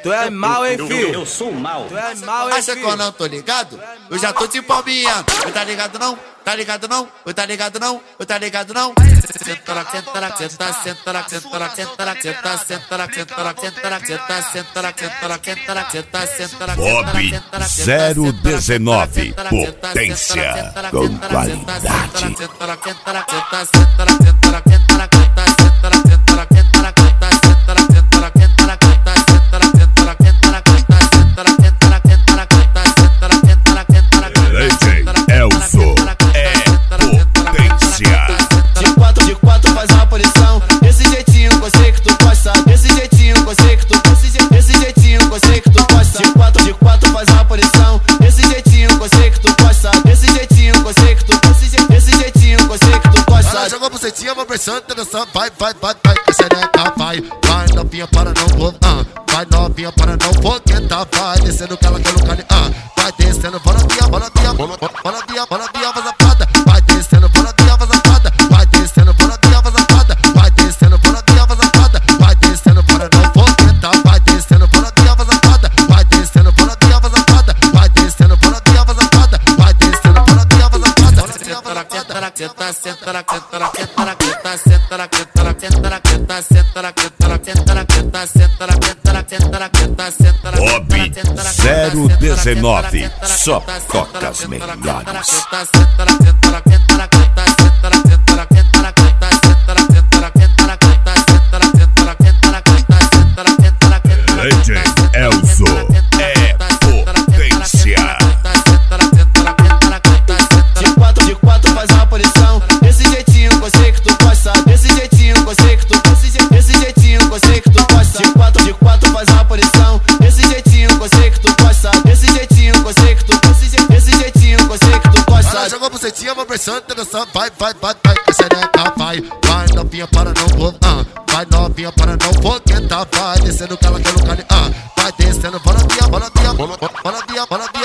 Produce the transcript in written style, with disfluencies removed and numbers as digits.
Tu é mal, hein, filho? Eu sou mal. Tu é mal, hein, Acha que eu filho? não tô ligado? Eu já tô te palminhando. Eu tá ligado não? Tá ligado não? Eu tá ligado não? Eu tá ligado não? Senta lá, senta lá, senta, senta lá, senta lá, senta lá, senta, senta lá, senta lá, senta lá, senta, senta lá, senta lá, senta lá, senta, senta lá, Bob 019, potência com qualidade. Elzo é potência. De quatro faz uma posição. Desse jeitinho que eu sei que tu gosta. Desse jeitinho que eu sei que tu desse jeitinho que eu sei que tu gosta. De quatro faz uma posição. Desse jeitinho que eu sei que tu gosta. Desse jeitinho que eu sei que tu desse jeitinho que eu sei que tu gosta. Ela jogou bucetinha, vou pressando, dançando, vai, xereca, vai novinha para não vou, vai novinha para não vou tentar, vai descendo que ela quer no cali, vai descendo, bola via, vaza pada, vai descendo, bola via, vaza pada, vai descendo, bola via, vaza pada, vai descendo, bola via, vaza pada, vai descendo para não vou tentar, vai descendo, bola via, vaza pada, vai descendo, bola via, vaza pada, vai descendo, bola via, vaza pada, vai descendo, bola via, vaza pada, senta lá, senta lá, senta lá, senta lá, senta lá, senta lá, senta lá, senta lá, senta lá, senta lá, senta lá, senta lá, senta lá, senta lá, senta lá, Bob 019, só toca as melhores. DJ Elzo é potência. De quatro faz uma posição. Desse jeitinho que eu sei que tu gosta. Desse jeitinho que eu sei que tu desse jeitinho que eu sei que tu gosta. De quatro faz uma posição. Desse jeitinho que eu sei que tu gosta. Desse jeitinho que eu sei que tu desse jeitinho que eu sei que tu gosta. Ela jogou bucetinha, vou pressando, dançando, vai, xereca, vai novinha para não vou, vai novinha para não vou tentar, vai descendo que ela quer no cali, vai descendo, bola via,